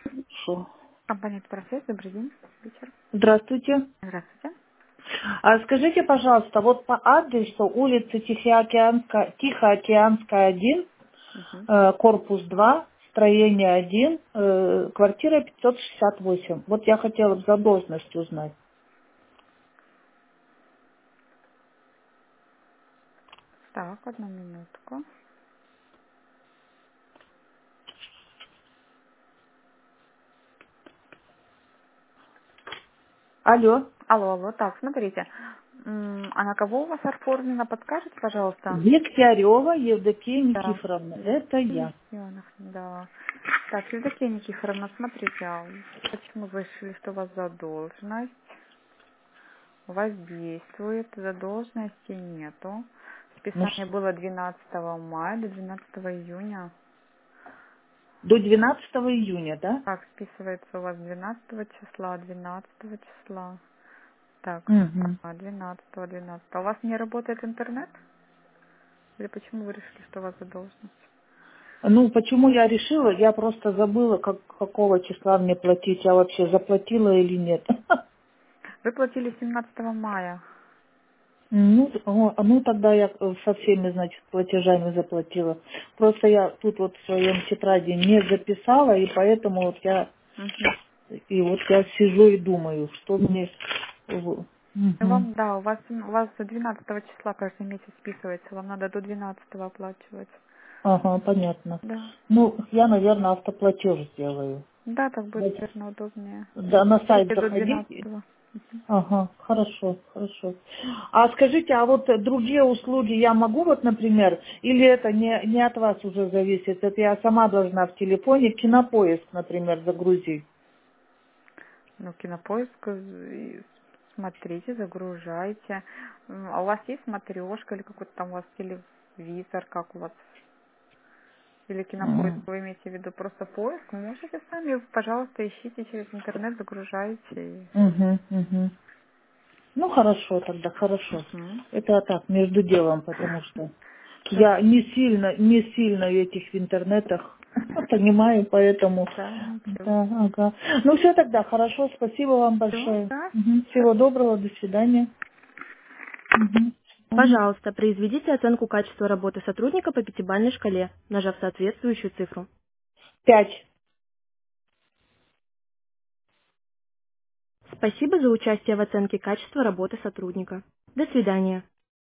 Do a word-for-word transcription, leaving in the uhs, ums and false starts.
Шо? Компания «Экспресс», добрый день, вечер. Здравствуйте. Здравствуйте. А скажите, пожалуйста, вот по адресу улица Тихоокеанская, Тихоокеанская один, Мгм. э, корпус два, строение один, э, квартира пятьсот шестьдесят восемь. Вот я хотела бы задолженность узнать. Так, одну минутку. Алло. Алло, алло, так, смотрите. М, А на кого у вас оформлено, подскажете, пожалуйста? Дегтярева Евдокия Да. Никифоровна. Это я. Евгеньевна, да. Так, Евдокия Никифоровна, смотрите, а почему вы решили, что у вас задолженность? У вас действует, задолженности нету. Ну, Списание ш- было двенадцатого мая до двенадцатого июня. до двенадцатого июня, да? Так, списывается у вас двенадцатого числа, двенадцатого числа. Так, Угу. ага, двенадцатого, двенадцатого. У вас не работает интернет? Или почему вы решили, что у вас задолженность? Ну, почему я решила? Я просто забыла, как, какого числа мне платить. Я вообще заплатила или нет. Вы платили семнадцатого мая. Ну, о, а ну тогда я э, со всеми, значит, платежами заплатила. Просто я тут вот в своем тетради не записала, и поэтому вот я Мгм. и вот я сижу и думаю, что мне. в- Ну, Мгм. вам, да, у вас, у вас до двенадцатого числа каждый месяц списывается. Вам надо до двенадцатого оплачивать. Ага, понятно. Да. Ну, я, наверное, автоплатеж сделаю. Да, так будет, Давайте. наверное, удобнее. Да, на сайт Смотрите до заходить. двенадцатого. Ага, хорошо, хорошо. А скажите, а вот другие услуги я могу, вот, например, или это не, не от вас уже зависит, это я сама должна в телефоне кинопоиск, например, загрузить? Ну, кинопоиск, э, смотрите, загружайте. М, А у вас есть смотрешка или какой-то там у вас телевизор, как у вас? Или кинопоиск, М, вы имеете в виду просто поиск? Можете сами, пожалуйста, ищите через интернет, загружайте. и- мгм, мгм. Ну, хорошо тогда, хорошо. Мгм. Это так, между делом, потому что Хорошо. я не сильно, не сильно в этих в интернетах понимаю, поэтому... Да, ничего. Да, ага. Ну, все тогда, хорошо, спасибо вам Все, большое. да? Мгм. Всего доброго, до свидания. Мгм. Пожалуйста, произведите оценку качества работы сотрудника по пятибалльной шкале, нажав соответствующую цифру. Пять. Спасибо за участие в оценке качества работы сотрудника. До свидания.